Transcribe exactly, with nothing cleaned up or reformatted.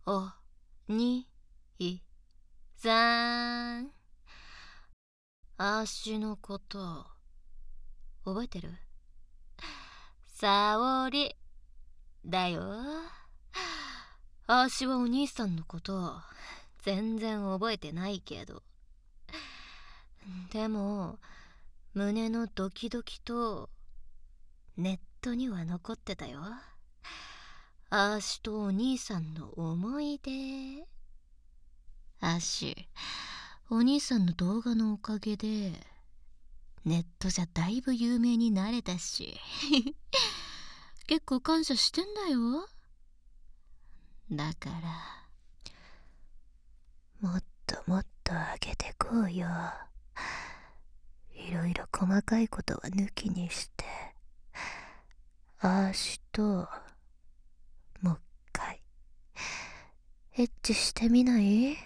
おにいさん。あーしのこと覚えてる？沙織だよ。あーしはお兄さんのこと全然覚えてないけど、でも胸のドキドキとネットには残ってたよ。あーしとお兄さんの思い出。あーし、お兄さんの動画のおかげでネットじゃだいぶ有名になれたし結構感謝してんだよ。だからもっともっとあげてこうよ。いろいろ細かいことは抜きにしてあーしともう一回エッチしてみない？